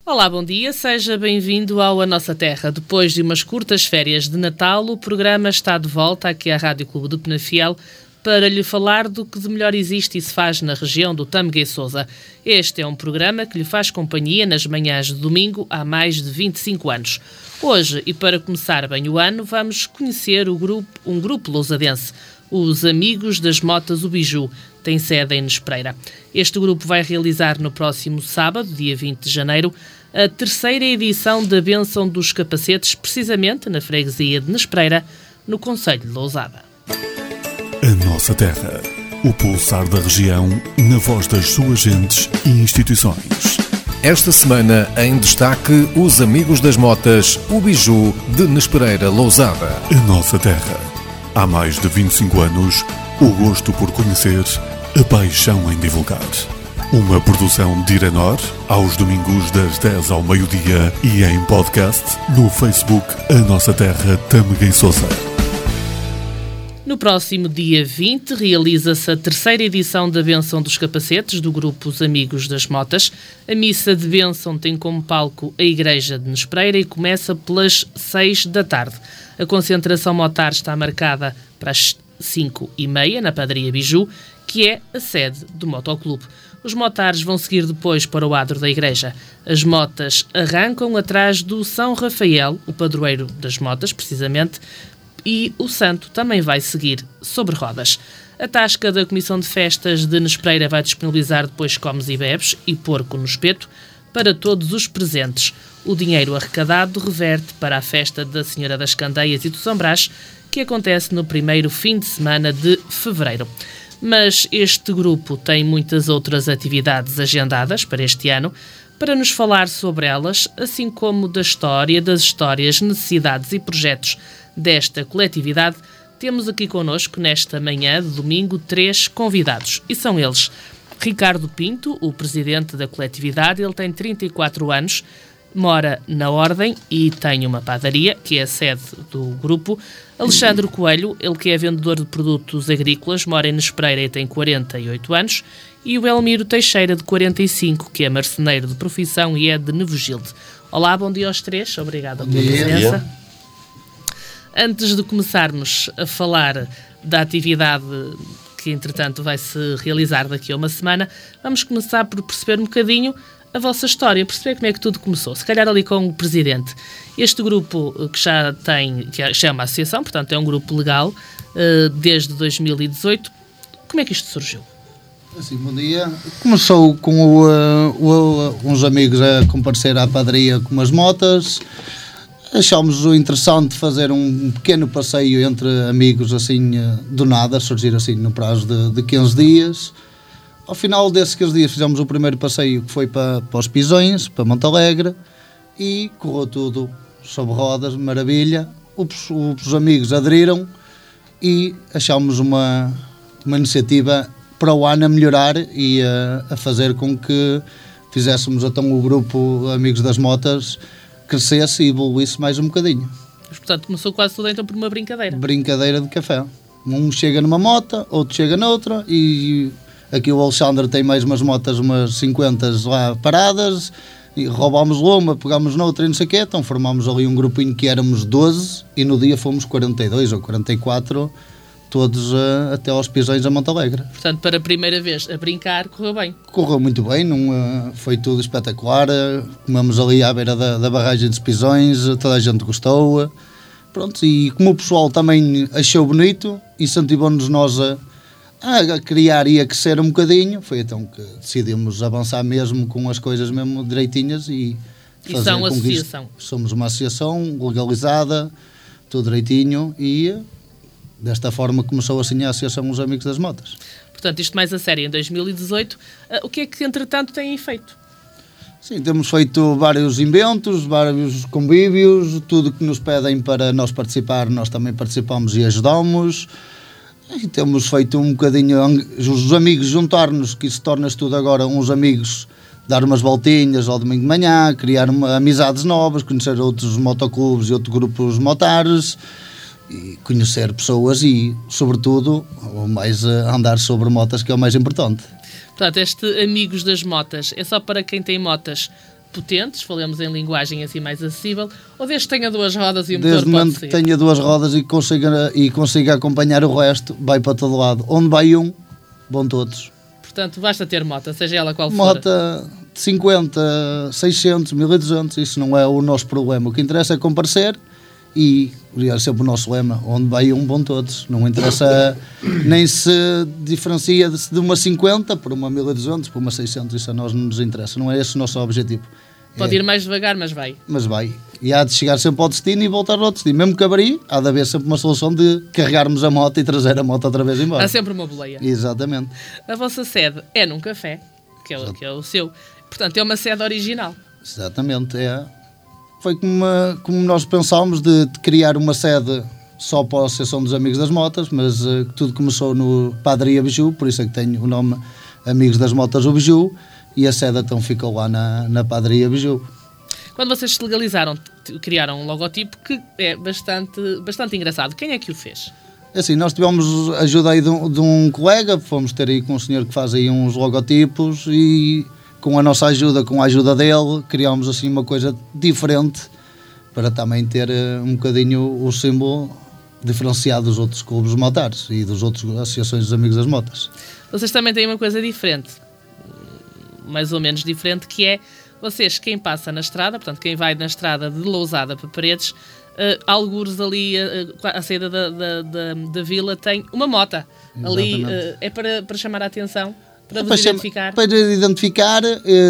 Olá, bom dia, seja bem-vindo ao A Nossa Terra. Depois de umas curtas férias de Natal, o programa está de volta aqui à Rádio Clube de Penafiel para lhe falar do que de melhor existe e se faz na região do Tâmega e Sousa. Este é um programa que lhe faz companhia nas manhãs de domingo há mais de 25 anos. Hoje, e para começar bem o ano, vamos conhecer um grupo lousadense, os Amigos das Motas O Biju, tem sede em Nespreira. Este grupo vai realizar no próximo sábado, dia 20 de janeiro, a terceira edição da Bênção dos Capacetes, precisamente na freguesia de Nespreira, no concelho de Lousada. A Nossa Terra, o pulsar da região, na voz das suas gentes e instituições. Esta semana, em destaque, os Amigos das Motas O Biju de Nespreira, Lousada. A Nossa Terra. Há mais de 25 anos, o gosto por conhecer, a paixão em divulgar. Uma produção de Irenor, aos domingos das 10 ao meio-dia e em podcast no Facebook A Nossa Terra Tâmega e Sousa. No próximo dia 20 realiza-se a terceira edição da Bênção dos Capacetes do grupo Os Amigos das Motas. A missa de bênção tem como palco a Igreja de Nespreira e começa pelas 6 da tarde. A concentração motar está marcada para as 5h30 na Padaria Biju, que é a sede do Motoclube. Os motares vão seguir depois para o adro da igreja. As motas arrancam atrás do São Rafael, o padroeiro das motas, precisamente, e o santo também vai seguir sobre rodas. A tasca da Comissão de Festas de Nespreira vai disponibilizar depois comes e bebes e porco no espeto para todos os presentes. O dinheiro arrecadado reverte para a festa da Senhora das Candeias e do São Brás, que acontece no primeiro fim de semana de fevereiro. Mas este grupo tem muitas outras atividades agendadas para este ano. Para nos falar sobre elas, assim como da história, das histórias, necessidades e projetos desta coletividade, temos aqui connosco, nesta manhã de domingo, 3 convidados. E são eles: Ricardo Pinto, o presidente da coletividade. Ele tem 34 anos, mora na Ordem e tem uma padaria, que é a sede do grupo. Alexandre Coelho, ele que é vendedor de produtos agrícolas, mora em Nespreira e tem 48 anos. E o Elmiro Teixeira, de 45, que é marceneiro de profissão e é de Nevogilde. Olá, bom dia aos 3, obrigado pela presença. Antes de começarmos a falar da atividade que, entretanto, vai se realizar daqui a uma semana, vamos começar por perceber um bocadinho a vossa história, perceber como é que tudo começou. Se calhar ali com o presidente. Este grupo que já tem, que chama associação, portanto é um grupo legal, desde 2018. Como é que isto surgiu? Assim, bom dia. Começou com uns amigos a comparecer à padaria com umas motas. Achámos interessante fazer um pequeno passeio entre amigos, assim, do nada, surgir assim no prazo de 15 dias. Ao final desses 15 dias fizemos o primeiro passeio, que foi para os Pisões, para Montalegre, e correu tudo sobre rodas, maravilha. Os amigos aderiram e achámos uma iniciativa para o ano a melhorar e a fazer com que fizéssemos então o grupo Amigos das Motas crescesse e evoluísse mais um bocadinho. Mas, portanto, começou quase tudo então por uma brincadeira. Brincadeira de café. Um chega numa moto, outro chega noutra, e aqui o Alexandre tem mais umas motas, umas 50 lá paradas, e roubámos uma, pegámos noutra e não sei o quê, então formámos ali um grupinho que éramos 12 e no dia fomos 42 ou 44, todos até aos Pisões a Montalegre. Portanto, para a primeira vez a brincar, correu bem. Correu muito bem, foi tudo espetacular, comemos ali à beira da barragem dos Pisões, toda a gente gostou. Pronto, e como o pessoal também achou bonito, incentivou-nos nós a criar e a crescer um bocadinho, foi então que decidimos avançar mesmo com as coisas mesmo direitinhas e são associação. Somos uma associação legalizada, tudo direitinho, e desta forma começou assim a Associação Os Amigos das Motas. Portanto, isto mais a sério em 2018. O que é que, entretanto, têm feito? Sim, temos feito vários inventos, vários convívios, tudo que nos pedem para nós participar, nós também participamos e ajudamos. E temos feito um bocadinho, os amigos juntar-nos, que isso torna-se tudo agora uns amigos, dar umas voltinhas ao domingo de manhã, criar amizades novas, conhecer outros motoclubes e outros grupos motares, e conhecer pessoas e, sobretudo, mais andar sobre motas, que é o mais importante. Portanto, este Amigos das Motas é só para quem tem motas potentes, falamos em linguagem assim mais acessível, ou desde que tenha 2 rodas e o Desde motor o pode momento sair? que tenha 2 rodas e consiga acompanhar o resto, vai para todo lado. Onde vai um, vão todos. Portanto, basta ter moto, seja ela qual for. Mota de 50, 600, 1200, isso não é o nosso problema. O que interessa é comparecer e é sempre o nosso lema, onde vai um, vão todos. Não interessa nem se diferencia de uma 50 por uma 1200, por uma 600, isso a nós não nos interessa, não é esse o nosso objetivo. Pode ir mais devagar, mas vai. Mas vai. E há de chegar sempre ao destino e voltar ao destino. Mesmo que avarie, há de haver sempre uma solução de carregarmos a moto e trazer a moto outra vez embora. Há sempre uma boleia. Exatamente. A vossa sede é num café, que é o seu. Portanto, é uma sede original. Exatamente. Foi como nós pensámos de criar uma sede só para a Associação dos Amigos das Motas, mas tudo começou no Padaria Biju, por isso é que tenho o nome Amigos das Motas do Biju, e a sede então ficou lá na Padaria Biju. Quando vocês se legalizaram, criaram um logotipo que é bastante engraçado. Quem é que o fez? Assim, nós tivemos ajuda aí de um colega, fomos ter aí com um senhor que faz aí uns logotipos e com a nossa ajuda, com a ajuda dele, criámos assim uma coisa diferente para também ter um bocadinho o símbolo diferenciado dos outros clubes motares e das outras associações dos Amigos das Motas. Vocês também têm uma coisa diferente, mais ou menos diferente, que é vocês, quem passa na estrada, portanto, quem vai na estrada de Lousada para Paredes, algures ali, à saída da vila, tem uma mota. Ali é para chamar a atenção, para vos identificar. Para identificar,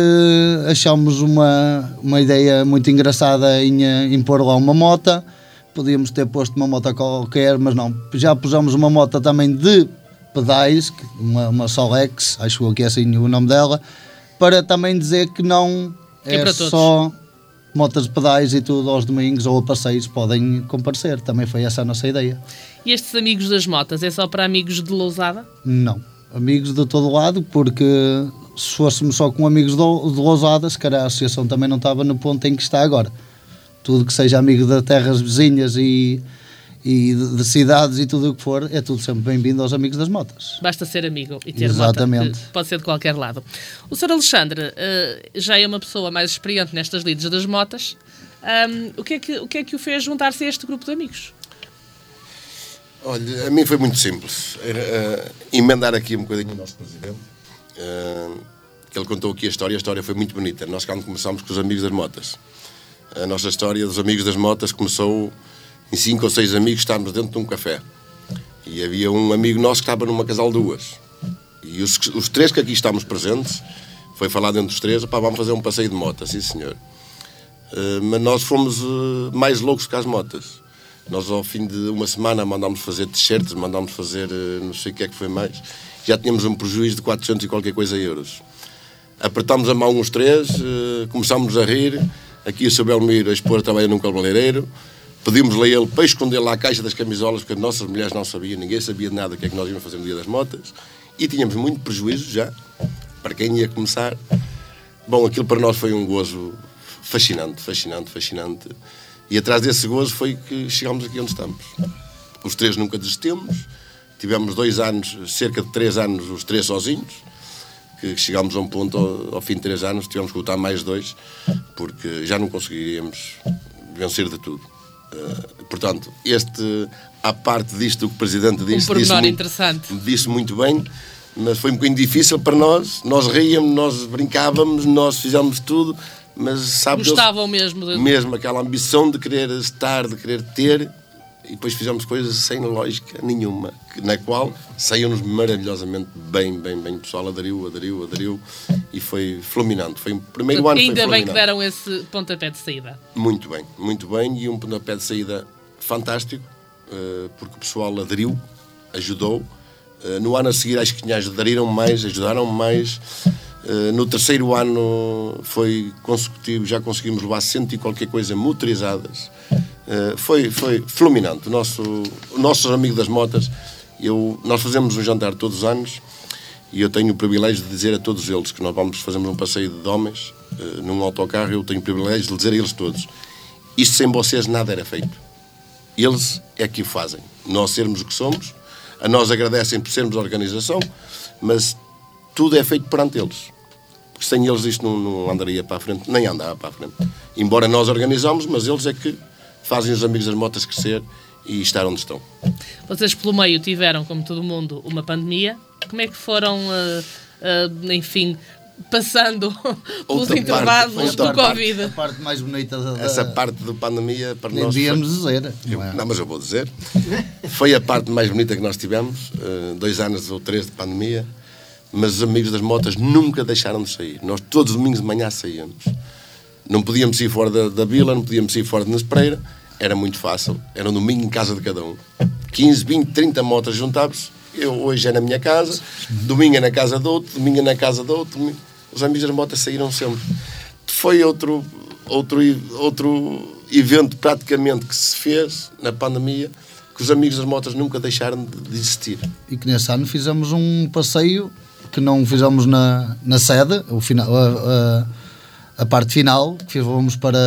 achámos uma ideia muito engraçada em pôr lá uma mota. Podíamos ter posto uma moto qualquer, mas não. Já pusemos uma moto também de pedais, uma Solex, acho que é assim o nome dela, para também dizer que não é só motas de pedais e tudo aos domingos ou a passeios podem comparecer. Também foi essa a nossa ideia. E estes Amigos das Motas, é só para amigos de Lousada? Não. Amigos de todo lado, porque se fôssemos só com amigos de Lousada, se calhar a associação também não estava no ponto em que está agora. Tudo que seja amigo de terras vizinhas e de cidades e tudo o que for, é tudo sempre bem-vindo aos Amigos das Motas. Basta ser amigo e ter Exatamente. mota, pode ser de qualquer lado. O Sr. Alexandre já é uma pessoa mais experiente nestas lides das motas. O que é que o fez juntar-se a este grupo de amigos? Olha, a mim foi muito simples. Era emendar aqui um bocadinho o nosso presidente, que ele contou aqui a história foi muito bonita. Nós quando começámos com os Amigos das Motas, a nossa história dos Amigos das Motas começou em 5 ou 6 amigos, estávamos dentro de um café. E havia um amigo nosso que estava numa casal 2. E os 3 que aqui estamos presentes, foi falado entre os 3, vamos fazer um passeio de moto, sim senhor. Mas nós fomos mais loucos que as motas. Nós ao fim de uma semana mandámos fazer t-shirts, mandámos fazer não sei o que é que foi mais. Já tínhamos um prejuízo de 400 e qualquer coisa euros. Apertámos a mão os 3, começámos a rir. Aqui o Sr. Belmiro a expor trabalha num cabeleireiro. Pedimos-lhe a ele para esconder lá a caixa das camisolas, porque as nossas mulheres não sabiam, ninguém sabia de nada o que é que nós íamos fazer no dia das motas. E tínhamos muito prejuízo já, para quem ia começar. Bom, aquilo para nós foi um gozo fascinante. E atrás desse gozo foi que chegámos aqui onde estamos. Os 3 nunca desistimos. Tivemos 2 anos, cerca de 3 anos, os 3 sozinhos. Que chegámos a um ponto, ao fim de 3 anos, tivemos que lutar mais 2, porque já não conseguiríamos vencer de tudo. Portanto, à parte disto que o Presidente disse, disse muito bem, mas foi um bocadinho difícil para nós. Nós ríamos, nós brincávamos, nós fizemos tudo, mas sabe, gostavam mesmo aquela ambição de querer estar, de querer ter, e depois fizemos coisas sem lógica nenhuma, na qual saiu-nos maravilhosamente bem. O pessoal aderiu, e foi fulminante. Foi o primeiro ano. Ainda bem que deram esse pontapé de saída. Muito bem, e um pontapé de saída fantástico, porque o pessoal aderiu, ajudou. No ano a seguir, acho que aderiram mais, ajudaram mais. No terceiro ano foi consecutivo, já conseguimos levar 100 e qualquer coisa motorizadas. Foi fulminante. O nosso amigo das motas, nós fazemos um jantar todos os anos e eu tenho o privilégio de dizer a todos eles que nós fazemos um passeio de homens num autocarro. Eu tenho o privilégio de dizer a eles todos: isto sem vocês nada era feito. Eles é que o fazem. Nós sermos o que somos, a nós agradecem por sermos a organização, mas tudo é feito perante eles. porque sem eles isto não andaria para a frente, nem andava para a frente. Embora nós organizamos, mas eles é que fazem os Amigos das Motas crescer e estar onde estão. Vocês pelo meio tiveram, como todo mundo, uma pandemia. Como é que foram, enfim, passando pelos intervalos do Covid? A parte mais bonita Essa parte da pandemia para nem nós devíamos dizer. não, mas eu vou dizer. Foi a parte mais bonita que nós tivemos. 2 anos ou 3 de pandemia. Mas os Amigos das Motas nunca deixaram de sair. Nós todos os domingos de manhã saíamos. Não podíamos ir fora da vila, não podíamos ir fora de Nespereira. Era muito fácil. Era um domingo em casa de cada um. 15, 20, 30 motas juntavam-se. Eu hoje é na minha casa, domingo é na casa de outro, domingo é na casa de outro. Os Amigos das Motas saíram sempre. Foi outro evento praticamente que se fez na pandemia, que os Amigos das Motas nunca deixaram de existir. E que nesse ano fizemos um passeio que não fizemos na sede, a parte final, que fomos para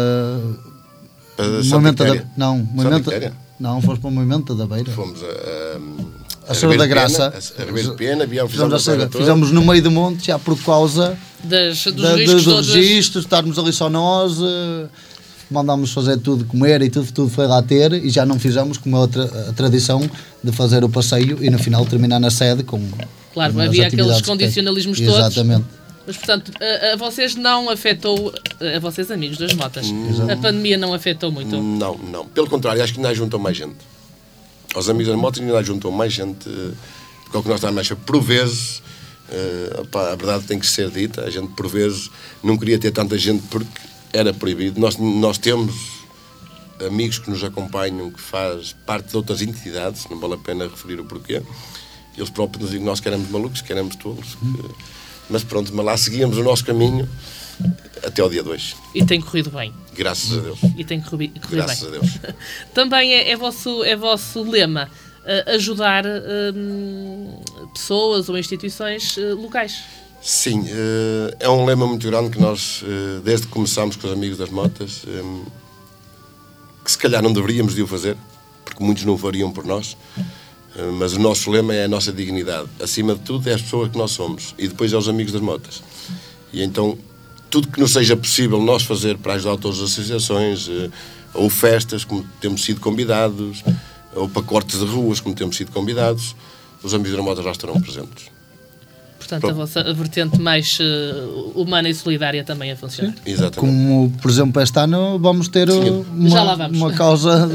Não, fomos para o Moimenta da Beira. Fomos a Senhora da Graça. A Ribeiro de Pena, fizemos no meio do monte, já por causa dos registros, estarmos ali só nós, mandámos fazer tudo, comer e tudo foi lá ter, e já não fizemos como a tradição de fazer o passeio e no final terminar na sede com... Claro, havia aqueles condicionalismos todos. Exatamente. Mas, portanto, a vocês não afetou, a vocês Amigos das Motas, a pandemia não afetou muito? Não. Pelo contrário, acho que ainda juntou mais gente. Aos Amigos das Motas ainda juntou mais gente do que o que nós estávamos a achar. Por vezes, a verdade tem que ser dita, a gente por vezes não queria ter tanta gente porque era proibido. Nós temos amigos que nos acompanham, que faz parte de outras entidades, não vale a pena referir o porquê. Eles próprios nos dizem que nós queremos malucos, queremos tolos. Mas pronto, mas lá seguíamos o nosso caminho até ao dia 2. E tem corrido bem. Graças a Deus. E tem corrido Graças bem. a Deus. Também é vosso lema ajudar pessoas ou instituições locais. Sim, é um lema muito grande que nós, desde que começámos com os Amigos das Motas, que se calhar não deveríamos de o fazer, porque muitos não o fariam por nós. Mas o nosso lema é a nossa dignidade. Acima de tudo, é as pessoas que nós somos. E depois é os Amigos das Motas. E então, tudo que nos seja possível nós fazer para ajudar todas as associações, ou festas, como temos sido convidados, ou pacotes de ruas, como temos sido convidados, os Amigos das Motas já estarão presentes. Portanto, a vossa vertente mais humana e solidária também a funcionar. Exatamente. Como, por exemplo, este ano vamos ter uma causa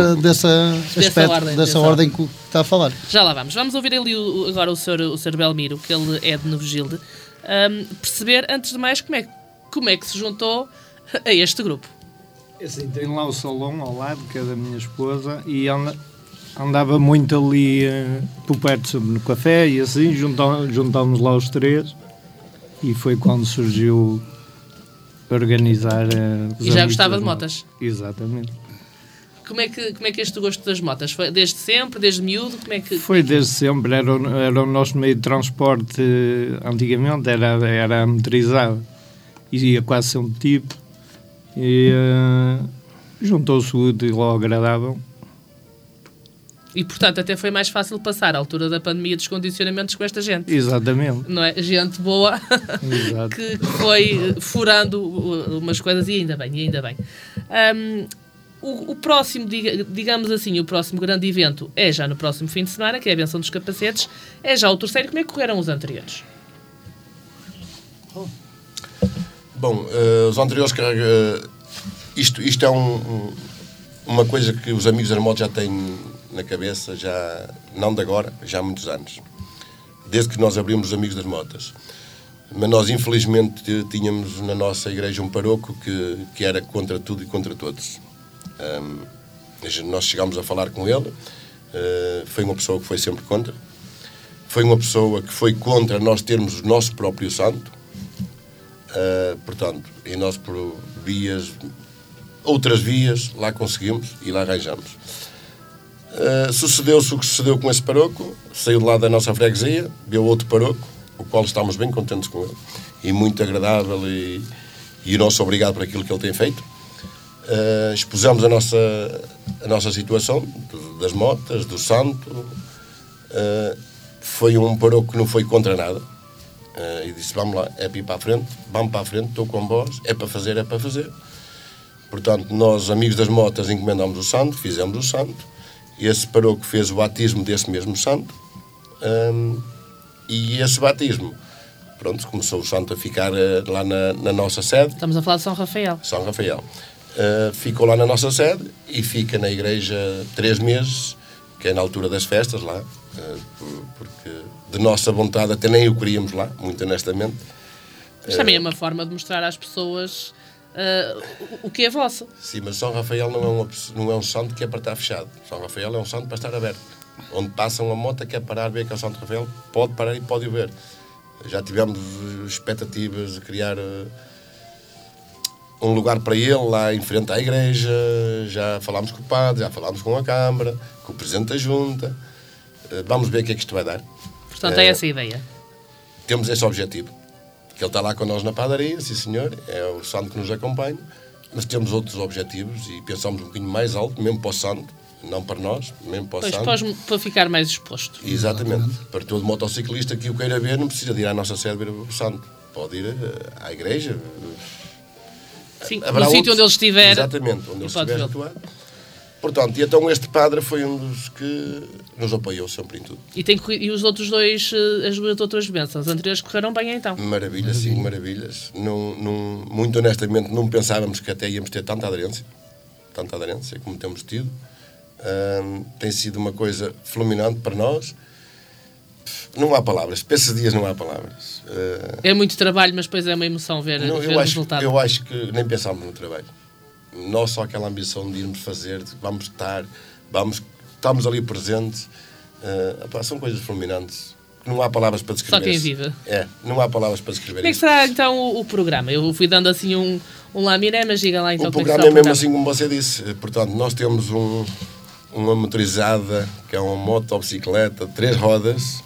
dessa ordem que está a falar. Já lá vamos. Vamos ouvir ali agora o Sr. Belmiro, que ele é de Novogilde, perceber, antes de mais, como é que se juntou a este grupo. Assim, tem lá o salão ao lado, que é da minha esposa, e andava muito ali por perto, sempre no café, e assim juntámos lá os 3, e foi quando surgiu organizar e já gostava de motas? Exatamente. Como é que este gosto das motas? Foi desde sempre, desde miúdo? Foi desde sempre, era o nosso meio de transporte, antigamente era motorizado, e ia quase sempre tipo, e juntou-se o útil ao agradável. E, portanto, até foi mais fácil passar a altura da pandemia dos condicionamentos com esta gente. Exatamente. Não é? Gente boa que foi furando umas coisas, e ainda bem. O próximo, digamos assim, o próximo grande evento é já no próximo fim de semana, que é a Benção dos Capacetes. É já o terceiro. Como é que correram os anteriores? Bom, os anteriores... Isto é uma coisa que os Amigos das Motas já têm na cabeça, já não de agora, já há muitos anos. Desde que nós abrimos os Amigos das Motas. Mas nós, infelizmente, tínhamos na nossa igreja um paroco que era contra tudo e contra todos. Nós chegámos a falar com ele. Foi uma pessoa que foi sempre contra. Foi uma pessoa que foi contra nós termos o nosso próprio santo. Portanto, e nós por outras vias, lá conseguimos e lá arranjamos. Sucedeu-se o que sucedeu com esse paroco, saiu de lá da nossa freguesia, deu outro paroco, o qual estamos bem contentes com ele, e muito agradável, e o nosso obrigado por aquilo que ele tem feito. Expusemos a nossa situação, das motas, do santo. Foi um paroco que não foi contra nada, E disse, vamos lá, é para ir para a frente, vamos para a frente, estou com vós, é para fazer, é para fazer. Portanto, nós, amigos das motas, encomendámos o santo, fizemos o santo, e esse paroco fez o batismo desse mesmo santo, e esse batismo, pronto, começou o santo a ficar lá na nossa sede. Estamos a falar de São Rafael. São Rafael. Ficou lá na nossa sede e fica na igreja 3 meses, que é na altura das festas lá, porque de nossa vontade até nem o queríamos lá, muito honestamente. Mas também é uma forma de mostrar às pessoas o que é vosso. Sim, mas São Rafael não é um santo que é para estar fechado. São Rafael é um santo para estar aberto. Onde passa uma moto que é parar, ver que é o Santo Rafael, pode parar e pode o ver. Já tivemos expectativas de criar um lugar para ele lá em frente à igreja, já falámos com o padre, já falámos com a Câmara, com o Presidente da Junta. Vamos ver o que é que isto vai dar. Portanto, é essa a ideia. Temos esse objetivo. Que ele está lá connosco na padaria, sim senhor, é o santo que nos acompanha, mas temos outros objetivos e pensamos um bocadinho mais alto, mesmo para o santo, não para nós, mesmo para o santo. Pois, para ficar mais exposto. Exatamente. Para todo motociclista que o queira ver, não precisa de ir à nossa sede ver o santo. Pode ir à igreja. Sim, no sítio onde ele estiver. Exatamente, onde ele estiver atuado. Portanto, e então este padre foi um dos que nos apoiou sempre em tudo. E os outros dois, as duas outras bênçãos anteriores correram bem então? Maravilhas, sim, maravilhas. Muito honestamente, não pensávamos que até íamos ter tanta aderência como temos tido. Tem sido uma coisa fulminante para nós. Não há palavras, para esses dias não há palavras. É muito trabalho, mas depois é uma emoção ver o resultado. Eu acho que nem pensámos no trabalho. Nós só aquela ambição de irmos fazer, estamos ali presentes. São coisas fulminantes. Não há palavras para descrever. Só quem vive. Não há palavras para descrever. Como é que será então o programa? Eu fui dando assim um laminé, mas diga lá então. O programa é mesmo assim como você disse. Portanto, nós temos uma motorizada, que é uma motocicleta de 3 rodas,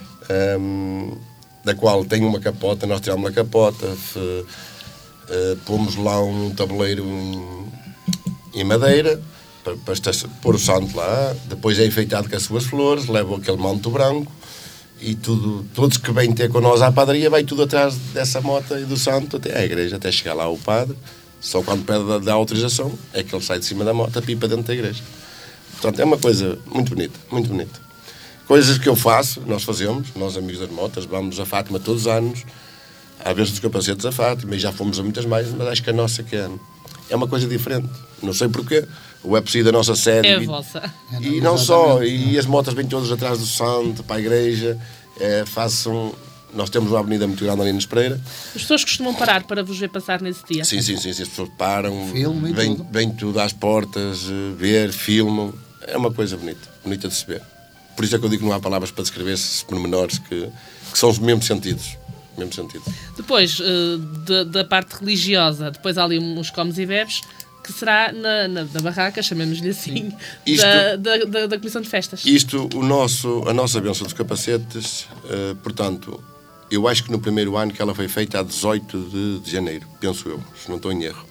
da qual tem uma capota, nós tiramos a capota, pomos lá um tabuleiro em madeira, para pôr o santo lá, depois é enfeitado com as suas flores, leva aquele manto branco, e todos que vêm ter connosco à padaria, vai tudo atrás dessa moto e do santo até à igreja, até chegar lá o padre. Só quando pede a autorização é que ele sai de cima da moto, pipa dentro da igreja. Portanto, é uma coisa muito bonita, muito bonita. Coisas que eu faço, nós fazemos, nós amigos das motas, vamos a Fátima todos os anos, à vez dos capacetes a Fátima, e já fomos a muitas mais, mas acho que a nossa que é uma coisa diferente. Não sei porquê. O EPSI da nossa sede. É a vossa. E não só, e as motas vêm todas atrás do santo, para a igreja, nós temos uma avenida muito grande ali na Espereira. As pessoas costumam parar para vos ver passar nesse dia? Sim, as pessoas param, tudo. vêm tudo às portas, ver, filmam. É uma coisa bonita de se ver. Por isso é que eu digo que não há palavras para descrever esses pormenores que são os mesmos sentidos. Depois, da parte religiosa, depois há ali uns comes e bebes, que será na barraca, chamemos-lhe assim, da Comissão de Festas. A nossa bênção dos capacetes, portanto, eu acho que no primeiro ano que ela foi feita, a 18 de janeiro, penso eu, se não estou em erro.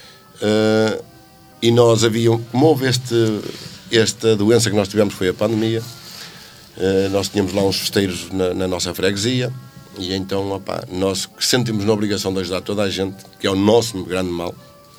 E nós como houve esta doença que nós tivemos, foi a pandemia, nós tínhamos lá uns festeiros na nossa freguesia, e então, nós sentimos na obrigação de ajudar toda a gente, que é o nosso grande mal.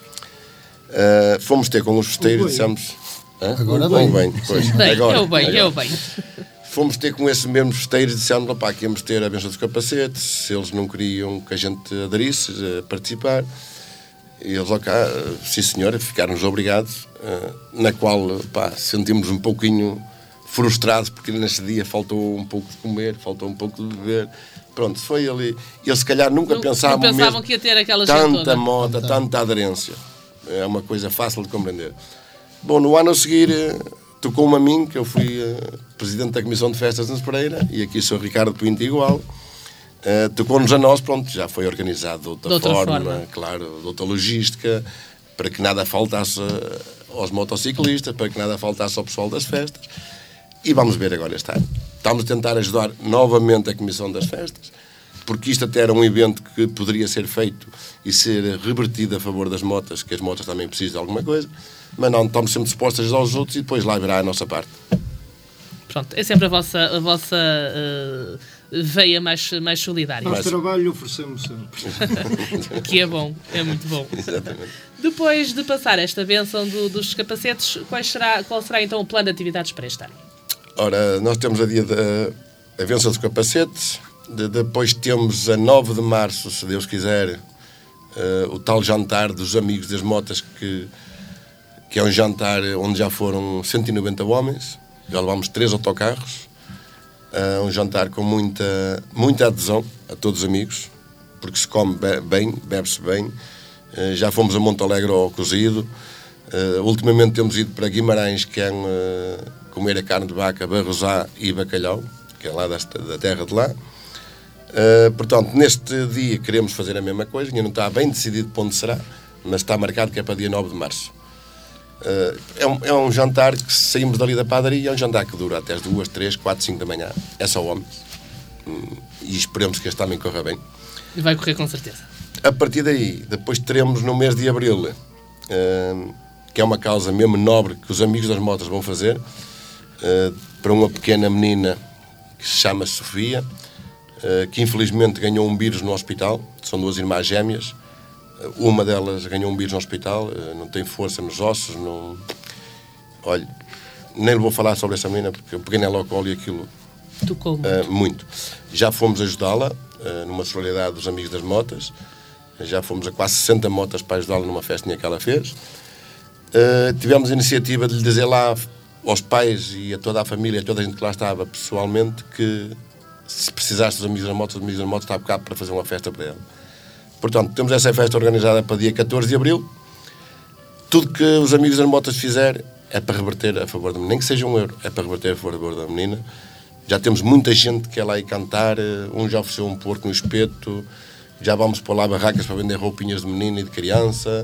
Fomos ter com os festeiros e dissemos... Agora bem. É o bem. Fomos ter com esses mesmos festeiros e dissemos que íamos ter a benção dos capacetes, se eles não queriam que a gente aderisse a participar. E eles, sim senhora, ficaram-nos obrigados, na qual sentimos um pouquinho frustrados, porque nesse dia faltou um pouco de comer, faltou um pouco de beber. Pronto, foi ali. Eles se calhar nunca pensavam que ia ter aquela tanta moda, tanta aderência. É uma coisa fácil de compreender. Bom, no ano a seguir tocou-me a mim, que eu fui presidente da Comissão de Festas na Espereira, e aqui sou Ricardo Pinto igual. Tocou-nos a nós, pronto, já foi organizado de outra forma, claro, de outra logística, para que nada faltasse aos motociclistas, para que nada faltasse ao pessoal das festas. E vamos ver agora este ano. Estamos a tentar ajudar novamente a Comissão das Festas, porque isto até era um evento que poderia ser feito e ser revertido a favor das motas, que as motas também precisam de alguma coisa, mas não, estamos sempre dispostos a ajudar os outros e depois lá virá a nossa parte. Pronto, é sempre a vossa veia mais solidária. Nós trabalho oferecemos sempre. Que é bom, é muito bom. Exatamente. Depois de passar esta bênção dos capacetes, qual será então o plano de atividades para este ano? Ora, nós temos a dia da bênção dos capacetes, depois temos a 9 de março, se Deus quiser, o tal jantar dos amigos das motas, que é um jantar onde já foram 190 homens, já levamos 3 autocarros, um jantar com muita adesão a todos os amigos, porque se come bem, bebe-se bem. Já fomos a Monte Alegre ao cozido, ultimamente temos ido para Guimarães, que é comer a carne de vaca, barrosá e bacalhau, que é lá da terra de lá. Portanto, neste dia queremos fazer a mesma coisa, ainda não está bem decidido para onde será, mas está marcado que é para dia 9 de março. É um jantar que saímos dali da padaria, é um jantar que dura até as 2, 3, 4, 5 da manhã. É só homens. E esperemos que este também corra bem. E vai correr com certeza. A partir daí, depois teremos no mês de abril, que é uma causa mesmo nobre que os amigos das motas vão fazer, para uma pequena menina que se chama Sofia, que infelizmente ganhou um vírus no hospital. São 2 irmãs gêmeas. Uma delas ganhou um vírus no hospital, não tem força nos ossos, não... Olha, nem lhe vou falar sobre essa menina, porque eu peguei nela ao colo e aquilo... Tocou muito. Muito. Já fomos ajudá-la, numa solidariedade dos amigos das motas, já fomos a quase 60 motas para ajudá-la numa festinha que ela fez. Tivemos a iniciativa de lhe dizer lá aos pais e a toda a família, a toda a gente que lá estava pessoalmente, que se precisasse dos amigos das motas estava cá para fazer uma festa para ela. Portanto, temos essa festa organizada para dia 14 de abril. Tudo que os amigos das motas fizerem é para reverter a favor da menina. Nem que seja €1, é para reverter a favor da menina. Já temos muita gente que quer lá ir cantar. Um já ofereceu um porco no espeto. Já vamos pôr lá barracas para vender roupinhas de menina e de criança.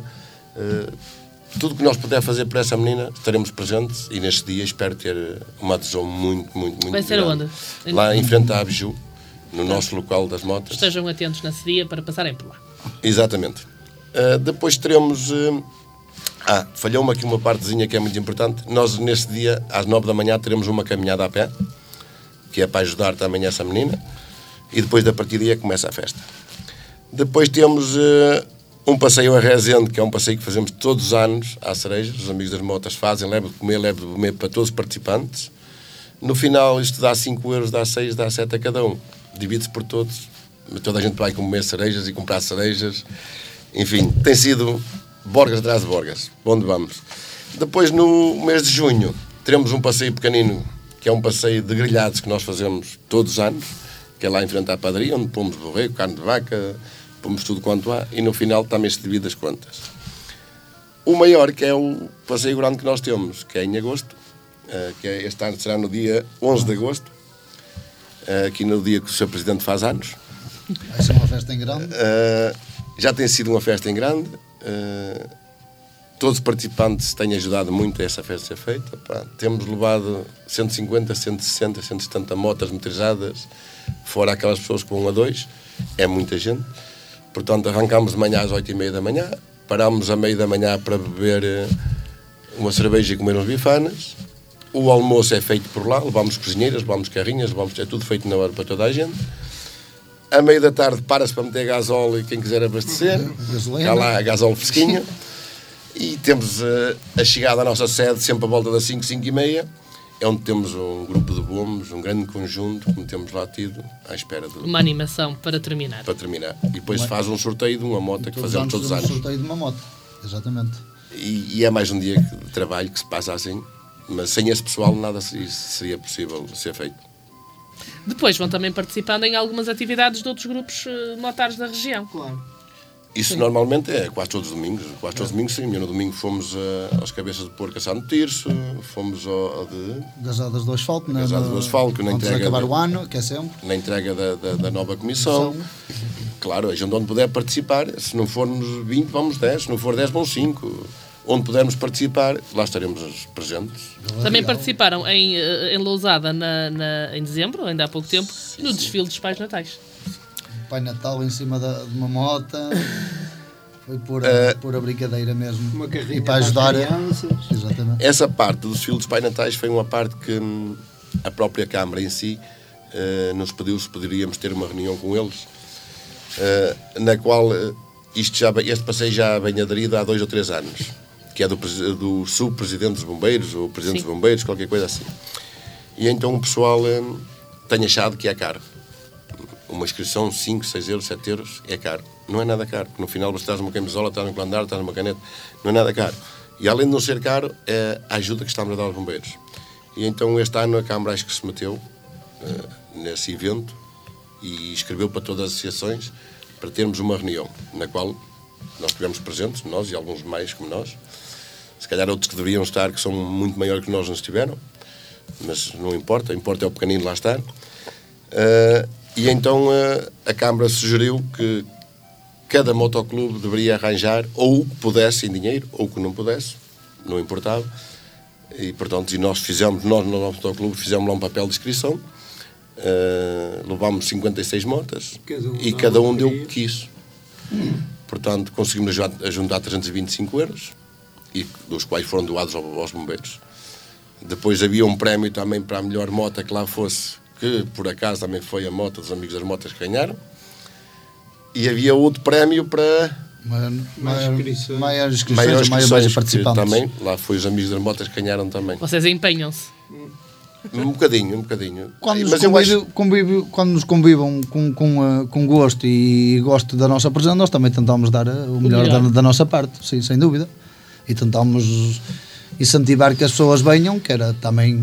Tudo que nós puder fazer para essa menina, estaremos presentes. E neste dia espero ter uma adesão muito Vai ser onde? Lá em frente à Abiju, no nosso local das motas. Estejam atentos nesse dia para passarem por lá. Exatamente. Depois teremos... falhou-me aqui uma partezinha que é muito importante. Nós, neste dia, às 9 da manhã, teremos uma caminhada a pé, que é para ajudar também essa menina. E depois, da partida, começa a festa. Depois temos um passeio a Rezende, que é um passeio que fazemos todos os anos à Cereja. Os amigos das motas fazem, leva de comer para todos os participantes. No final, isto dá 5 euros, dá 6, dá 7 a cada um. Divide-se por todos. Toda a gente vai comer cerejas e comprar cerejas. Enfim, tem sido borgas atrás de borgas. Onde vamos? Depois, no mês de junho, teremos um passeio pequenino, que é um passeio de grelhados que nós fazemos todos os anos, que é lá em frente à padaria, onde pomos borrego, carne de vaca, pomos tudo quanto há, e no final também se divide as contas. O maior, que é o passeio grande que nós temos, que é em agosto, que este ano será no dia 11 de agosto, aqui no dia que o Sr. Presidente faz anos. Vai ser uma festa em grande? Já tem sido uma festa em grande. Todos os participantes têm ajudado muito a essa festa ser feita. Temos levado 150, 160, 170 motas motorizadas, fora aquelas pessoas com 1 a 2. É muita gente. Portanto, arrancamos de manhã às 8h30 da manhã, paramos à meia da manhã para beber uma cerveja e comer uns bifanas. O almoço é feito por lá, levamos cozinheiras, levamos carrinhas, é tudo feito na hora para toda a gente. À meia da tarde para-se para meter gasóleo e quem quiser abastecer. Cá lá, gasóleo fresquinho. E temos a chegada à nossa sede sempre à volta das 5, 5h30. É onde temos um grupo de bombos, um grande conjunto, como temos lá tido, à espera de... Uma animação para terminar. E depois se faz um sorteio de uma moto que fazemos todos os anos. Um sorteio de uma moto, exatamente. E é mais um dia de trabalho que se passa assim. Mas sem esse pessoal nada seria possível ser feito. Depois vão também participando em algumas atividades de outros grupos motares da região. Claro. Isso sim. Normalmente é quase todos os domingos. Quase todos os domingos, sim. No domingo fomos aos Cabeças de Porco a Santo Tirso, fomos ao de... Gazadas do Asfalto, né? Gazadas do Asfalto, na entrega... acabar o ano, que é sempre. Na entrega da nova comissão. Claro, a gente onde puder participar, se não formos 20, vamos 10, se não for 10, vão 5. Onde pudermos participar, lá estaremos presentes. Também participaram em Lousada em dezembro, ainda há pouco tempo, sim, no desfile dos Pais Natais. Pai Natal em cima de uma moto, foi pura brincadeira mesmo. Uma carrinha e para ajudar para crianças. Exatamente. Essa parte dos desfile dos Pai Natais foi uma parte que a própria Câmara em si nos pediu se poderíamos ter uma reunião com eles, na qual este passeio já vem aderido há 2 ou 3 anos, que é do subpresidente dos bombeiros, ou presidente dos bombeiros, qualquer coisa assim. E então o pessoal tem achado que é caro. Uma inscrição, 5, 6 euros, 7 euros, é caro. Não é nada caro, porque no final você traz uma camisola, traz um calendário, traz uma caneta, não é nada caro. E além de não ser caro, é a ajuda que estamos a dar aos bombeiros. E então este ano a Câmara acho que se meteu nesse evento e escreveu para todas as associações para termos uma reunião, na qual nós estivemos presentes, nós e alguns mais como nós. Se calhar outros que deveriam estar, que são muito maiores que nós, não estiveram, mas não importa, importa é o pequenino lá estar. E então a Câmara sugeriu que cada motoclube deveria arranjar, ou que pudesse em dinheiro, ou que não pudesse, não importava. E, portanto, nós no nosso motoclube, fizemos lá um papel de inscrição, levámos 56 motas, e cada um deu o que quis. Portanto, conseguimos juntar 325 euros, e dos quais foram doados aos bombeiros. Depois havia um prémio também para a melhor moto que lá fosse, que por acaso também foi a moto dos Amigos das Motas que ganharam. E havia outro prémio para maiores inscrições, maiores participantes. Também, lá foi os Amigos das Motas que ganharam também. Vocês empenham-se? Um bocadinho. Quando nos convivam com gosto e gosto da nossa presença, nós também tentamos dar o melhor da nossa parte, sim, sem dúvida. E tentamos incentivar que as pessoas venham, que era também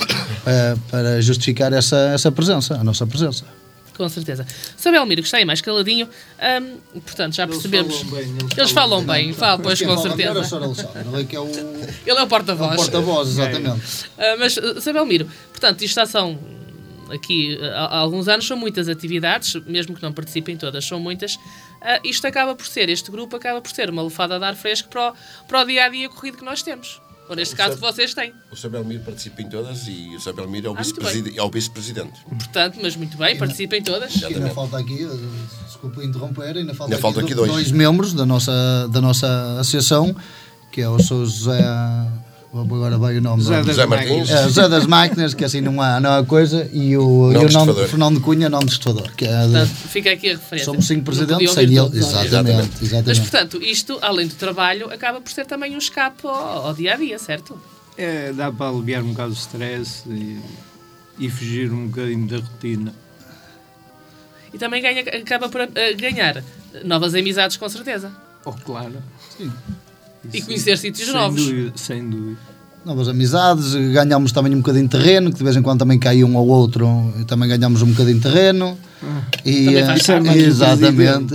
para justificar essa presença, a nossa presença. Com certeza. Sr. Belmiro, que está aí mais caladinho, portanto, já percebemos. Eles falam bem, pois com certeza. Ele é o porta-voz. É o porta-voz, exatamente. Mas, Sr. Belmiro, portanto, isto já são, aqui, há alguns anos, são muitas atividades, mesmo que não participem todas, são muitas. Este grupo acaba por ser uma lufada de ar fresco para o dia-a-dia corrido que nós temos. Ou neste caso que vocês têm. O Sr. Belmiro participa em todas e o Sr. Belmiro é o vice-presidente. Portanto, mas muito bem, participa em todas. E ainda falta aqui, desculpe interromper, ainda falta aqui 2 membros da nossa associação, que é o Sr. José... Agora vai o nome. José Martins. José das Máquinas, que assim não há coisa, e o Fernando Cunha, não destufador. Portanto, fica aqui a referência. Somos 5 presidentes, sem ele. Exatamente. Mas, portanto, isto, além do trabalho, acaba por ser também um escape ao dia-a-dia, certo? Dá para aliviar um bocado o stress e fugir um bocadinho da rotina. E também acaba por ganhar novas amizades, com certeza. Claro. Sim. E conhecer sítios novos. Sem dúvida. Novas amizades, ganhamos também um bocadinho de terreno, que de vez em quando também cai um ou outro, e também ganhamos um bocadinho de terreno. Exatamente.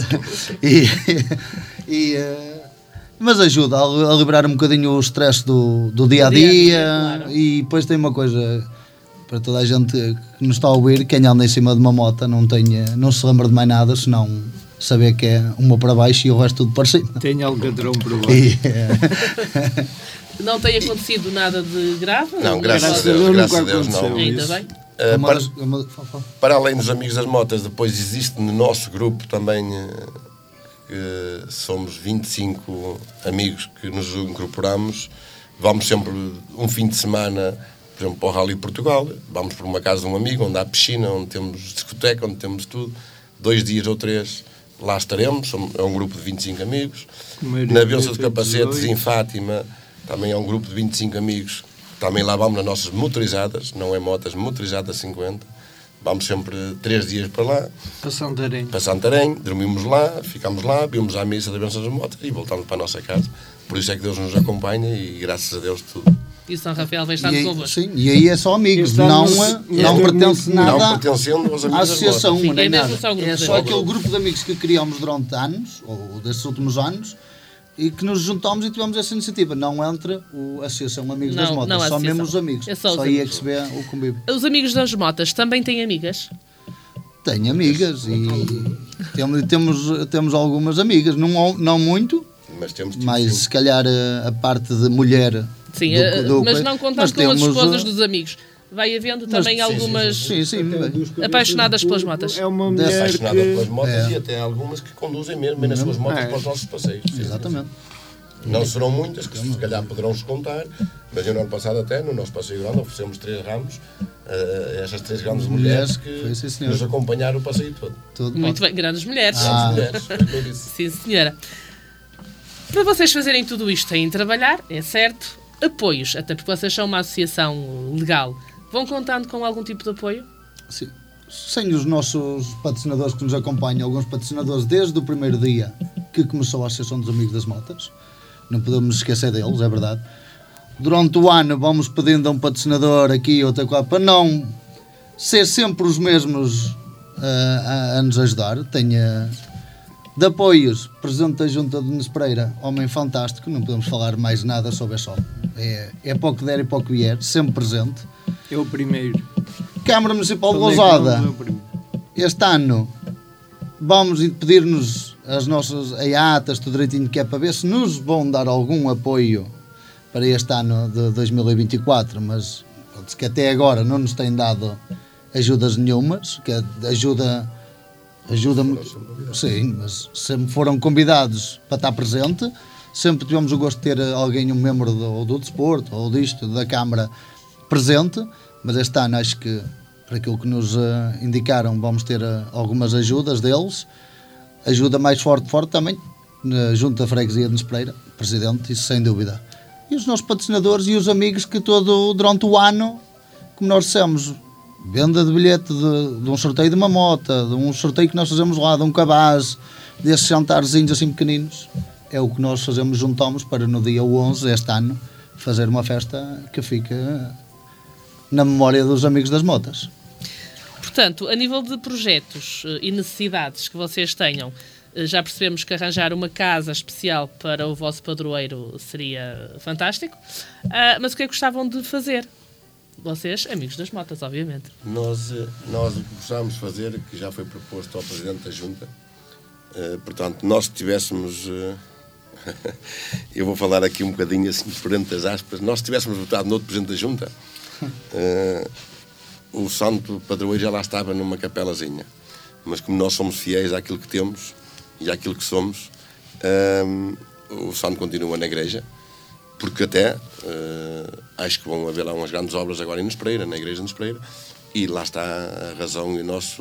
Mas ajuda a liberar um bocadinho o stress do dia-a-dia. Claro. E depois tem uma coisa, para toda a gente que nos está a ouvir, quem anda em cima de uma moto não se lembra de mais nada, senão... saber que é uma para baixo e o resto tudo para cima. Tem alcatrão por baixo. Não tem acontecido nada de grave? Não, graças a Deus não. Ainda bem. Para além dos Amigos das Motas, depois existe no nosso grupo também, que somos 25 amigos que nos incorporamos. Vamos sempre um fim de semana, por exemplo, para o Rally Portugal. Vamos por uma casa de um amigo, onde há piscina, onde temos discoteca, onde temos tudo. 2 dias ou 3 lá estaremos, é um grupo de 25 amigos. Na Benção de Capacetes, em Fátima, também é um grupo de 25 amigos. Também lá vamos nas nossas motorizadas, não é motas, motorizadas 50. Vamos sempre 3 dias para lá. Para Santarém, dormimos lá, ficamos lá, vimos à missa da Benção das Motas e voltamos para a nossa casa. Por isso é que Deus nos acompanha e graças a Deus tudo. E o São Rafael vai estar convosco. Sim, e aí é só amigos, não pertence nada não pertencendo aos amigos à associação. Sim, é mesmo só é só aquele grupo de amigos que criámos durante anos, ou desses últimos anos, e que nos juntámos e tivemos essa iniciativa. Não entra a Associação Amigos das Motas, só mesmo os amigos. Só aí é que se vê o convívio. Os Amigos das Motas também têm amigas? Tenho amigas e temos algumas amigas, não muito, mas se calhar a parte de mulher... Sim, mas não contando com as esposas dos amigos. Vai havendo também algumas apaixonadas pelas motas. É uma mulher apaixonada pelas motas e até algumas que conduzem mesmo nas suas motas para os nossos passeios. Exatamente. Não serão muitas, que se calhar poderão-se contar, mas no ano passado até, no nosso passeio grande, oferecemos 3 ramos a estas 3 grandes mulheres que nos acompanharam o passeio todo. Muito bem, grandes mulheres. Grandes mulheres, foi o que eu disse. Sim, senhora. Para vocês fazerem tudo isto, têm de trabalhar, é certo. Apoios, até porque vocês são uma associação legal. Vão contando com algum tipo de apoio? Sim. Sem os nossos patrocinadores que nos acompanham, alguns patrocinadores desde o primeiro dia que começou a Associação dos Amigos das Motas, não podemos esquecer deles, é verdade. Durante o ano vamos pedindo a um patrocinador aqui, outra coisa, para não ser sempre os mesmos a nos ajudar. Tenho de apoios, presidente da Junta de Nunes Pereira, homem fantástico, não podemos falar mais nada sobre isso. É para o que der e para o que vier, sempre presente. É o primeiro. Câmara Municipal de Lousada, este ano vamos pedir-nos as nossas atas, tudo direitinho, que é para ver se nos vão dar algum apoio para este ano de 2024, mas que até agora não nos têm dado ajudas nenhumas, que ajuda sim, mas sempre foram convidados para estar presente, sempre tivemos o gosto de ter alguém, um membro do desporto ou disto, da Câmara, presente, mas este ano acho que, por aquilo que nos indicaram, vamos ter algumas ajudas deles. Ajuda mais forte também, na Junta da Freguesia de Nunes Pereira, presidente, isso sem dúvida. E os nossos patrocinadores e os amigos que durante o ano, como nós dissemos, venda de bilhete de um sorteio de uma moto, de um sorteio que nós fazemos lá, de um cabaz, desses jantarzinhos assim pequeninos, é o que nós fazemos, juntamos para no dia 11 deste ano, fazer uma festa que fique na memória dos amigos das motas. Portanto, a nível de projetos e necessidades que vocês tenham, já percebemos que arranjar uma casa especial para o vosso padroeiro seria fantástico, mas o que é que gostavam de fazer? Vocês, amigos das motas, obviamente. Nós o que gostávamos de fazer, que já foi proposto ao Presidente da Junta, portanto, nós tivéssemos... eu vou falar aqui um bocadinho assim, por entre as aspas, nós tivéssemos votado no outro Presidente da Junta, o santo padroeiro já lá estava numa capelazinha, mas como nós somos fiéis àquilo que temos e àquilo que somos, o santo continua na igreja, porque até acho que vão haver lá umas grandes obras agora em Nunes Pereira, na igreja de Nunes Pereira, e lá está a razão e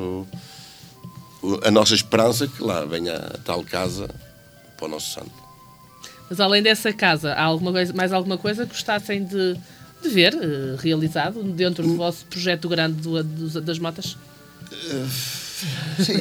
a nossa esperança que lá venha a tal casa para o nosso santo. Mas além dessa casa, há mais alguma coisa que gostassem de ver realizado dentro do vosso projeto grande das motas? Sim.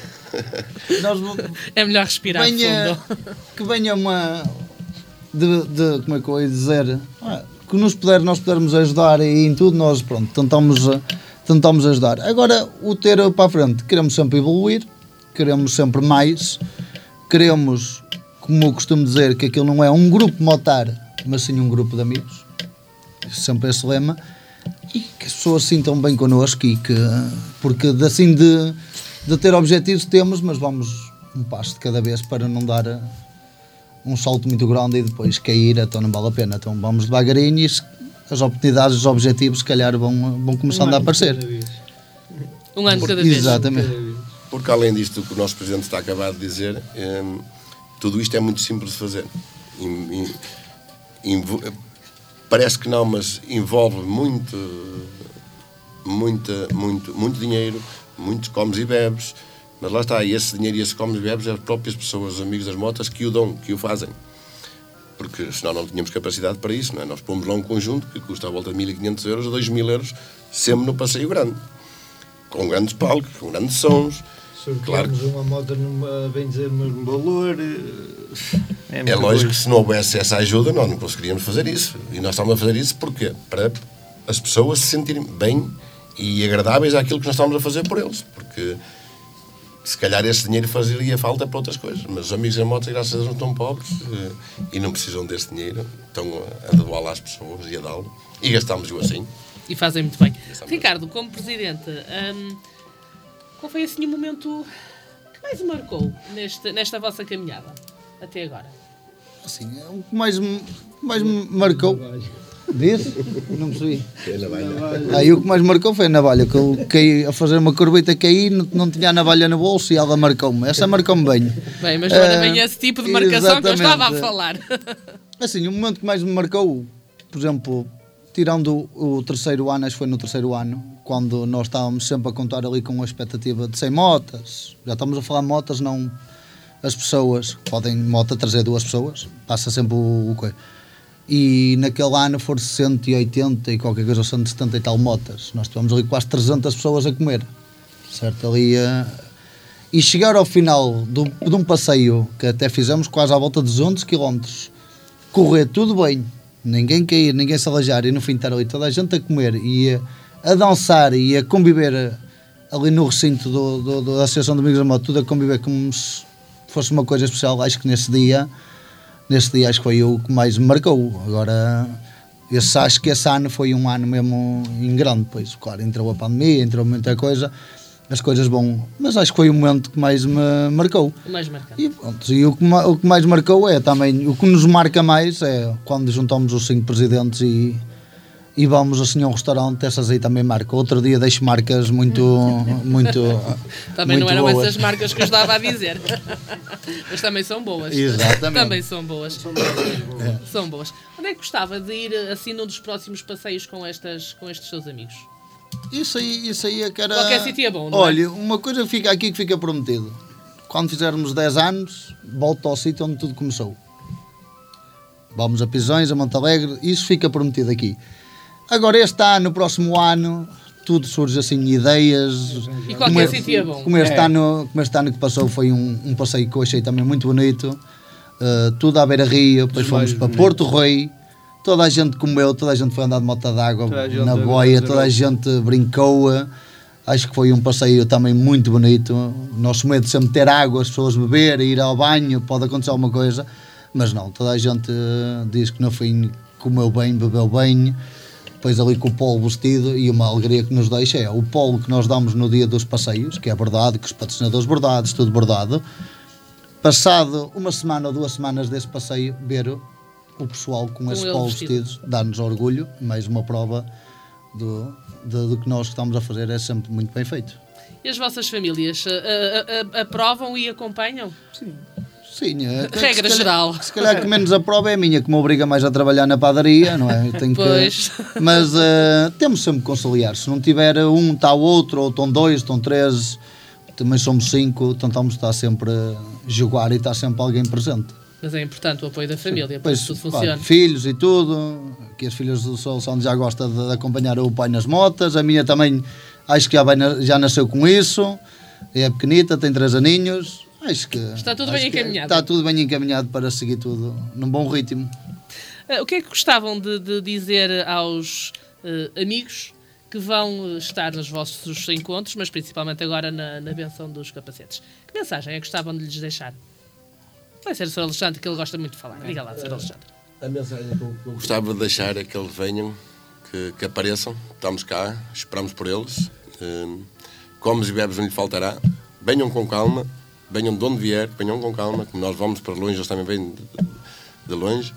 É melhor respirar fundo. Que venha uma... como é que eu ia dizer? Que nós pudermos ajudar e em tudo nós, pronto, tentamos ajudar. Agora, o ter para a frente, queremos sempre evoluir, queremos sempre mais, queremos, como eu costumo dizer, que aquilo não é um grupo motar, mas sim um grupo de amigos. Sempre esse lema, e que as pessoas se sintam bem connosco, e que, porque assim de ter objetivos temos, mas vamos um passo de cada vez para não dar um salto muito grande e depois cair, então não vale a pena. Então vamos devagarinho e as oportunidades, os objetivos se calhar vão começando a aparecer. Um ano cada vez. Exatamente. Porque além disto que o nosso Presidente está a acabar de dizer, tudo isto é muito simples de fazer. Parece que não, mas envolve muito dinheiro, muitos comes e bebes, mas lá está, esse dinheiro e esse comes e bebes é as próprias pessoas, os amigos das motas, que o dão, que o fazem. Porque senão não tínhamos capacidade para isso, não é? Nós pomos lá um conjunto que custa à volta de 1.500 euros a 2.000 euros, sempre no passeio grande. Com grandes palcos, com grandes sons. Claro que uma moto bem dizer o mesmo valor. É lógico que se não houvesse essa ajuda nós não conseguiríamos fazer isso. E nós estamos a fazer isso porque para as pessoas se sentirem bem e agradáveis àquilo que nós estamos a fazer por eles. Porque se calhar esse dinheiro fazia falta para outras coisas. Mas os amigos da moto, graças a Deus, não estão pobres e não precisam desse dinheiro. Estão a doá-lo às pessoas e a dá-lo. E gastamos-o assim. E fazem muito bem. Ricardo, como Presidente, qual foi assim o momento que mais marcou nesta vossa caminhada até agora? Assim, o que mais me marcou. Disse? Não percebi. É navalha. Aí o que mais marcou foi a navalha, que eu caí a fazer uma curvita, caí, não tinha a navalha no bolso e ela marcou-me. Essa marcou-me bem. Bem, mas não era bem esse tipo de marcação que eu estava a exatamente. falar. Assim, o momento que mais me marcou, por exemplo, tirando o terceiro ano, acho que foi no terceiro ano, quando nós estávamos sempre a contar ali com a expectativa de 100 motas. Já estamos a falar de motas, não as pessoas. Podem mota trazer 2 pessoas, passa sempre o coisa. E naquele ano foram 180 e qualquer coisa, 170 e tal motas. Nós tivemos ali quase 300 pessoas a comer, certo? Ali, e chegar ao final de um passeio que até fizemos quase à volta de 200 km, correr tudo bem, ninguém cair, ninguém se alejar, e no fim estar ali toda a gente a comer e a dançar e a conviver ali no recinto da Associação de Amigos da Moto, tudo a conviver como se fosse uma coisa especial. Acho que nesse dia acho que foi o que mais me marcou. Agora, acho que esse ano foi um ano mesmo em grande, pois, claro, entrou a pandemia, entrou muita coisa, as coisas vão, mas acho que foi o momento que mais me marcou. O mais marcante. E, pronto, e o que mais marcou é também, o que nos marca mais é quando juntamos os 5 presidentes e vamos assim a um restaurante, essas aí também marcam. Outro dia deixo marcas muito Também muito não eram boas. essas marcas que eu estava a dizer. Mas também são boas. Exatamente. Também são boas. São boas. Onde é que gostava de ir assim num dos próximos passeios com estes seus amigos? Isso aí é que era... Qualquer sítio é bom, não é? Olha, uma coisa fica aqui que fica prometido. Quando fizermos 10 anos, volto ao sítio onde tudo começou. Vamos a Pisões, a Montalegre, isso fica prometido aqui. Agora este ano, no próximo ano, tudo surge assim, ideias. E qualquer sítio é bom. Como este ano que passou foi um passeio que eu achei também muito bonito. Tudo à beira-rio, depois fomos para Porto Rei. Toda a gente comeu, toda a gente foi andar de moto d'água na boia, toda a gente brincou. Acho que foi um passeio também muito bonito. Nosso medo de sempre ter água, as pessoas beber, ir ao banho, pode acontecer alguma coisa. Mas não, toda a gente diz que no fim comeu bem, bebeu bem. Depois ali com o polo vestido, e uma alegria que nos deixa é o polo que nós damos no dia dos passeios, que é bordado, com os patrocinadores bordados, tudo bordado. Passado uma semana ou 2 semanas desse passeio, ver o pessoal com esses polos vestidos, dá-nos orgulho, mais uma prova do que nós estamos a fazer, é sempre muito bem feito. E as vossas famílias aprovam e acompanham? Sim, regra geral. Se calhar que menos a prova é a minha, que me obriga mais a trabalhar na padaria, não é? Eu tenho Pois. Mas temos sempre que conciliar. Se não tiver um, está o outro, ou estão 2, estão 3, também somos 5, tentamos estar sempre a jogar e estar sempre alguém presente. Mas é importante o apoio da família, para Pois, que tudo funcione. claro, filhos e tudo, que as filhas do Solução já gosta de acompanhar o pai nas motas, a minha também acho que já nasceu com isso, é pequenita, tem 3 aninhos. Acho que está tudo bem encaminhado. Está tudo bem encaminhado para seguir tudo num bom ritmo. O que é que gostavam de dizer aos amigos que vão estar nos vossos encontros, mas principalmente agora na benção dos capacetes? Que mensagem é que gostavam de lhes deixar? Vai ser o Sr. Alexandre, que ele gosta muito de falar. Diga lá, Sr. Alexandre. A mensagem que eu gostava de deixar é que eles venham, que apareçam, estamos cá, esperamos por eles. Comes e bebes não lhe faltará. Venham com calma. Venham de onde vier, venham com calma, como nós vamos para longe, eles também vêm de longe.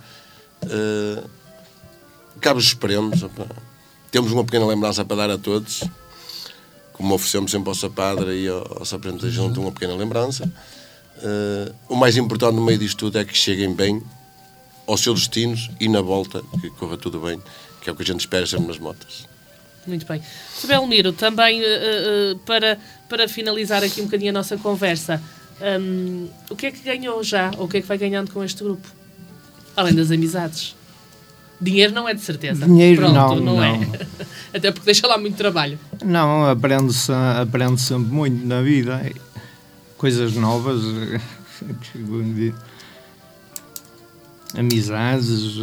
Cá vos esperemos. Opa. Temos uma pequena lembrança para dar a todos, como oferecemos sempre ao seu padre e ao seu presidente junto, uma pequena lembrança. O mais importante no meio disto tudo é que cheguem bem aos seus destinos e na volta, que corra tudo bem, que é o que a gente espera sempre nas motas. Muito bem. Sr. Belmiro, também para finalizar aqui um bocadinho a nossa conversa, o que é que ganhou já, ou o que é que vai ganhando com este grupo? Além das amizades. Dinheiro não é de certeza. Dinheiro Pronto, não. é. Até porque deixa lá muito trabalho. Não, aprende sempre muito na vida. Coisas novas. Amizades.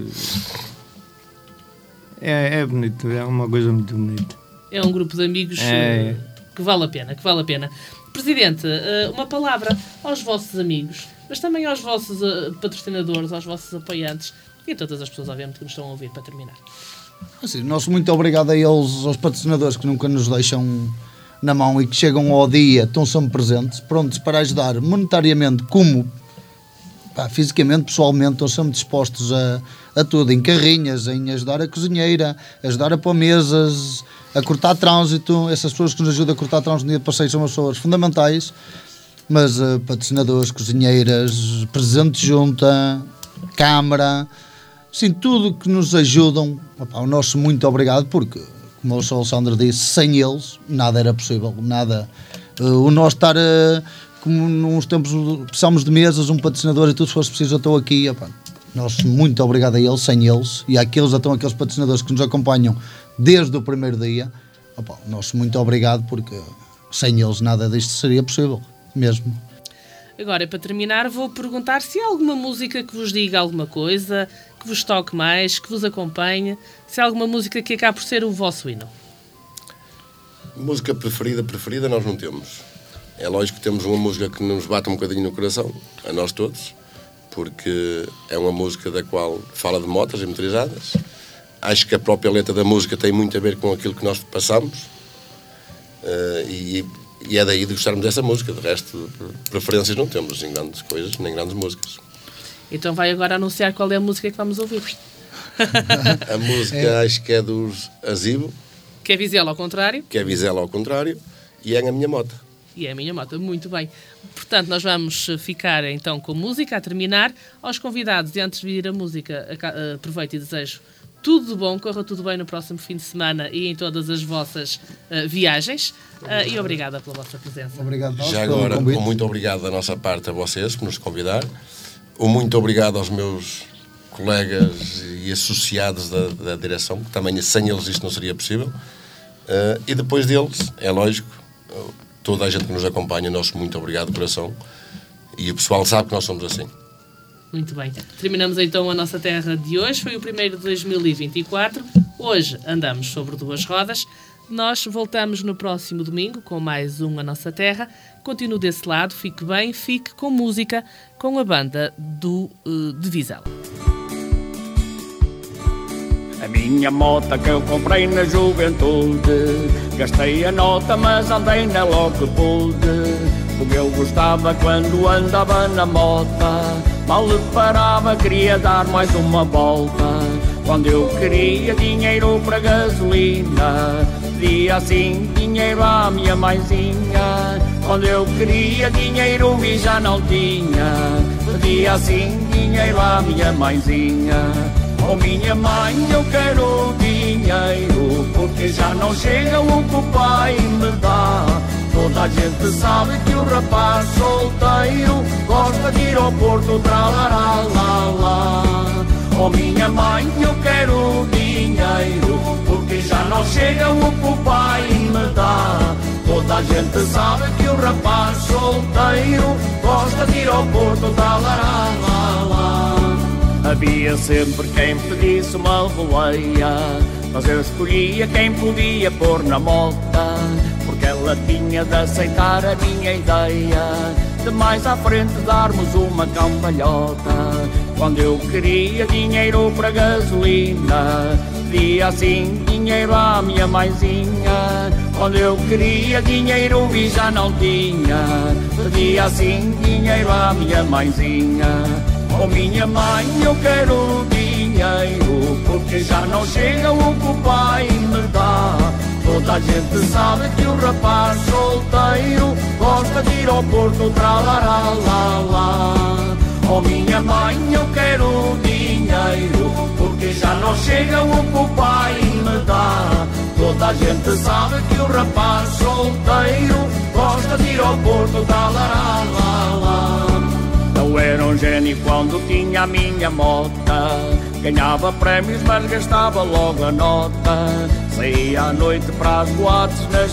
É bonito, é uma coisa muito bonita. É um grupo de amigos que vale a pena. Presidente, uma palavra aos vossos amigos, mas também aos vossos patrocinadores, aos vossos apoiantes e a todas as pessoas, obviamente, que nos estão a ouvir, para terminar. Assim, nosso muito obrigado a eles, aos patrocinadores que nunca nos deixam na mão e que chegam ao dia, estão sempre presentes, prontos para ajudar monetariamente como pá, fisicamente, pessoalmente, estão sempre dispostos a tudo, em carrinhas, em ajudar a cozinheira, ajudar a pôr mesas, a cortar trânsito. Essas pessoas que nos ajudam a cortar trânsito no dia de passeio são as pessoas fundamentais, mas patrocinadores, cozinheiras, presidente de junta, câmara, sim, tudo que nos ajudam, opa, o nosso muito obrigado, porque, como o Sr. Alexandre disse, sem eles nada era possível, nada. O nós estar, como nos tempos precisamos de mesas, um patrocinador e tudo, se fosse preciso eu estou aqui, opa, nosso muito obrigado a eles, sem eles, e àqueles patrocinadores que nos acompanham desde o primeiro dia, opa, nosso muito obrigado, porque sem eles nada disto seria possível, mesmo. Agora, para terminar, vou perguntar se há alguma música que vos diga alguma coisa, que vos toque mais, que vos acompanhe, se há alguma música que acabe por ser o vosso hino. Música preferida nós não temos. É lógico que temos uma música que nos bate um bocadinho no coração, a nós todos, porque é uma música da qual fala de motas e motorizadas. Acho que a própria letra da música tem muito a ver com aquilo que nós passamos, e é daí de gostarmos dessa música. De resto, preferências não temos em grandes coisas, nem grandes músicas. Então vai agora anunciar qual é a música que vamos ouvir. A música acho que é dos Azibo. Que é Vizela ao contrário. Que é Vizela ao contrário. E é a minha moto. E é a minha moto, muito bem. Portanto, nós vamos ficar então com música a terminar. Aos convidados, e antes de vir a música, aproveito e desejo tudo de bom, corra tudo bem no próximo fim de semana e em todas as vossas viagens. E obrigada pela vossa presença. Obrigado. Já agora, muito obrigado da nossa parte a vocês por nos convidar. Muito obrigado aos meus colegas e associados da direção, porque também sem eles isto não seria possível. E depois deles, é lógico, toda a gente que nos acompanha, nosso muito obrigado de coração. E o pessoal sabe que nós somos assim. Muito bem. Terminamos então a nossa terra de hoje. Foi o primeiro de 2024. Hoje andamos sobre duas rodas. Nós voltamos no próximo domingo com mais um A Nossa Terra. Continue desse lado, fique bem, fique com música, com a banda de Vizela. A minha moto que eu comprei na juventude, gastei a nota mas andei na logo que pude. Como eu gostava quando andava na mota, mal lhe parava, queria dar mais uma volta. Quando eu queria dinheiro para gasolina, pedia assim dinheiro à minha mãezinha. Quando eu queria dinheiro e já não tinha, pedia assim dinheiro à minha mãezinha. Oh minha mãe, eu quero dinheiro, porque já não chega o que o pai me dá. Toda a gente sabe que o rapaz solteiro gosta de ir ao Porto, tralará, lá, lá. Oh minha mãe, eu quero dinheiro, porque já não chega o que o pai me dá. Toda a gente sabe que o rapaz solteiro gosta de ir ao Porto, tralará, lá, lá. Havia sempre quem pedisse uma boleia, mas eu escolhia quem podia pôr na mota, porque ela tinha de aceitar a minha ideia de mais à frente darmos uma cambalhota. Quando eu queria dinheiro para gasolina, pedia assim dinheiro à minha mãezinha. Quando eu queria dinheiro e já não tinha, pedia assim dinheiro à minha mãezinha. Oh minha mãe, eu quero dinheiro, porque já não chega o que o pai me dá. Toda a gente sabe que o rapaz solteiro gosta de ir ao Porto, tralará, lá, lá. Oh minha mãe, eu quero dinheiro, porque já não chega o que o pai me dá. Toda a gente sabe que o rapaz solteiro gosta de ir ao Porto, tralará, lá, lá. Eu era um gênio quando tinha a minha mota, ganhava prémios mas gastava logo a nota. Saía à noite para as boates na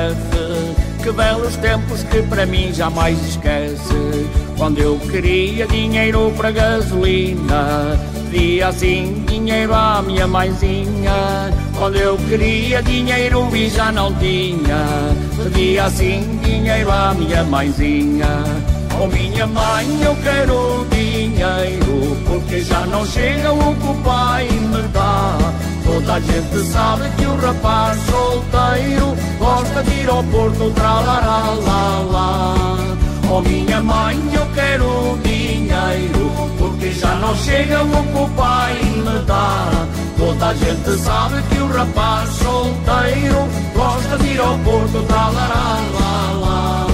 XF, que belos tempos que para mim jamais esquece. Quando eu queria dinheiro para gasolina, pedia assim dinheiro à minha mãezinha. Quando eu queria dinheiro e já não tinha, pedia assim dinheiro à minha mãezinha. Oh minha mãe, eu quero dinheiro, porque já não chega o que o pai me dá. Toda a gente sabe que o rapaz solteiro gosta de ir ao Porto, tralará, lá, lá. Oh minha mãe, eu quero dinheiro, mal chega o que o pai me dá. Toda a gente sabe que o rapaz solteiro gosta de ir ao Porto, talará, lá, lá.